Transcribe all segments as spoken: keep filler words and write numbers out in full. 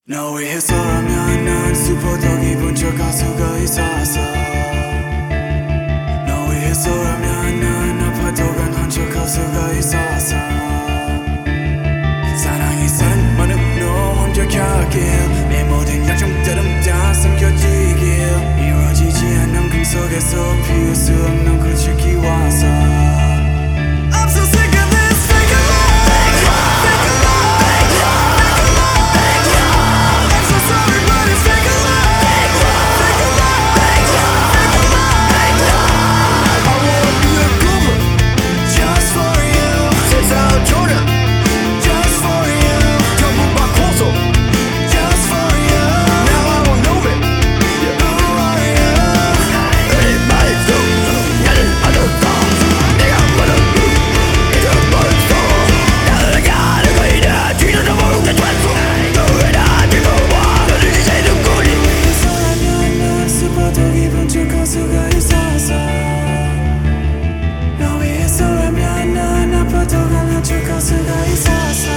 너 위해서라면 난 슬퍼도 기분 좋을 수가 있었어. 너 위해서라면 난 아파도 강한 척할 수가 있었어. 사랑이 사랑만으로 완벽하길 내 모든 약점들은 다 숨겨지길 이루어지지 않는 꿈속에서 피울 수 없는 끝을 키워서 I'm so sick of this fake love, fake love, fake love, fake love, fake love. I'm so sorry but it's fake love, fake love, fake love, fake love, fake love, fake love. I wanna be a goober just for you. 세상 조련 just for you. 전부 바꿔서 just for you. Now I don't know it. Who are you? 내 말도 나를 받았다. 내가 원하는 잊어버렸어. 나를 가는 거이다. 뒤로도 모르게 됐어. 너왜나 들고 와. 너를 이제 누구니? 위해서라면 난 슬퍼도 기분 좋을 수가 있었어. 너 위해서라면 난 아파도 강한 척할 수가 있었어.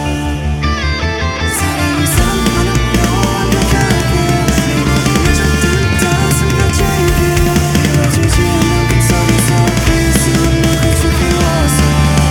사랑이 사랑만으로 완벽하게 내 모든 약점들은 다 숨겨지길 이루어지지 않는 꿈속에서 피울 수 없는 끝을 키워서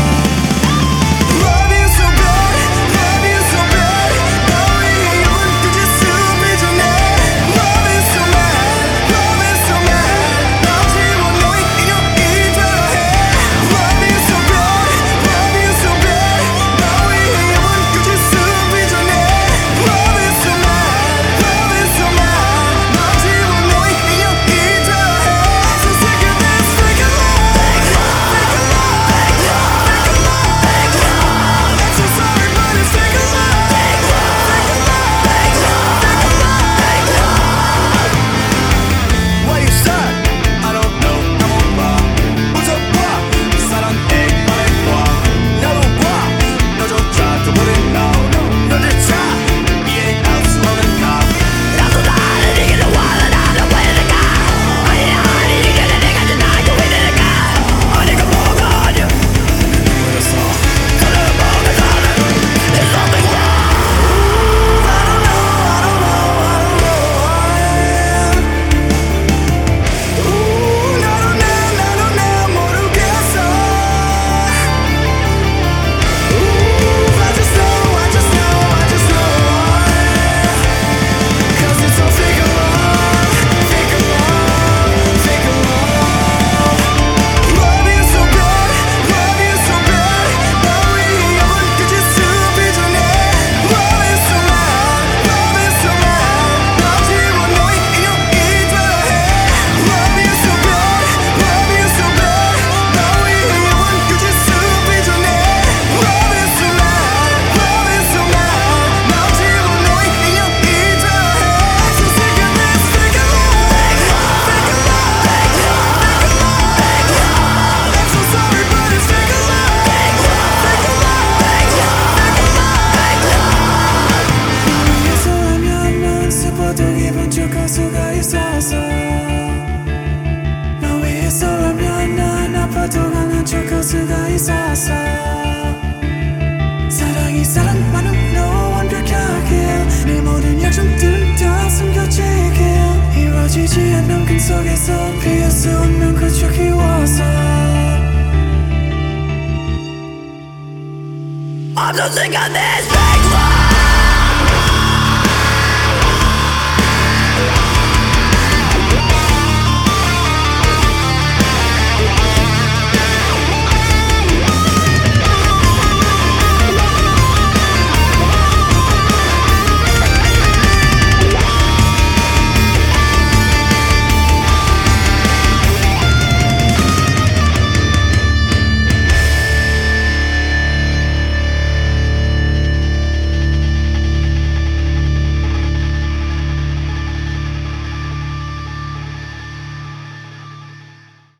Love you so bad, love you so bad. 너 위해 영원 끝이 숨이 전해. Love you so mad, love you so mad. 나 지워 너의 인형이 되려 해. Love you so bad, love you so bad. 너 위해 영원 끝이 숨이 전해. Love you so mad, love you so mad. 나 지워 너의 인형이 되려 해. I'm so sick of this fake love, fake love, fake love, fake love, fake love, fake love. I'm so sorry but it's fake love, fake love, fake love, fake love, fake love, fake love. Why you sad? I don't know. I'm on bar. 웃어봐. 사랑해 말해봐. 나도 봐. 너조차 저버린 나. 너조차 이해할 수 없는 나. 나도 나를 이기는 원한 나는 왜 내가 아니야 아니 이게 내가 준 나이고 왜 내가 아니가 뭐가 아니야 그래서 저는 뭐가 다른 There's something wrong. I don't know I don't know I don't know why. 우 나도 내 나도 내 모르겠어. 우 I just know I just know I just know why. Cause it's all fake love, fake love, fake love. Love you so bad, love you so bad. 너 위해 영원 끝이 숨이 전해. Love you so mad, love you so mad. 나 지워 너의 인형이 되려 해. Love you so bad, love you so bad. 너 위해 영원 끝이 숨이 전해. Love you so mad, love you so mad. 나 지워 너의 인형이 되려 해. I'm so sick of this fake love, fake love, fake love, fake love, fake love, fake love. I'm so sorry but it's fake love, fake love, fake love, fake love, fake love, fake love. 위해서라면 난 슬퍼도 기분 좋을 수가 있었어. 너 위해서라면 난 아파도 강한 척할 수가 있었어. 사랑이 사랑만으로 완벽하게 내 모든 약점들은 다 숨겨지길 이루어지지 않는 꿈속에서 피울 수 없는 끝을 키워서 I'm so sick of this fake love.